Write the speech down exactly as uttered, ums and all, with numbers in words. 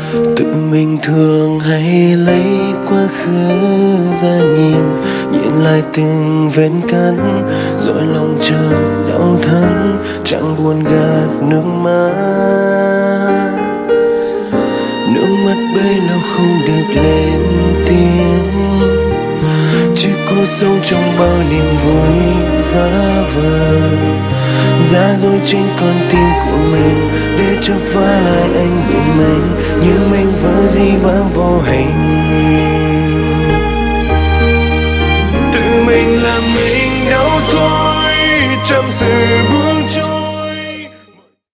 Tự mình thường hay lấy quá khứ ra nhìn, nhìn lại từng vết cắn, rồi lòng chợt đau thẫn, chẳng buồn gạt nước mắt. Nước mắt bấy lâu không được lên tiếng, chỉ cố sống trong bao niềm vui giả vờ, giả dối trên con tim của mình để cho phá lại anh bị mình như mình vỡ dĩ vãng vô hình. Tự mình làm mình đau thôi trong sự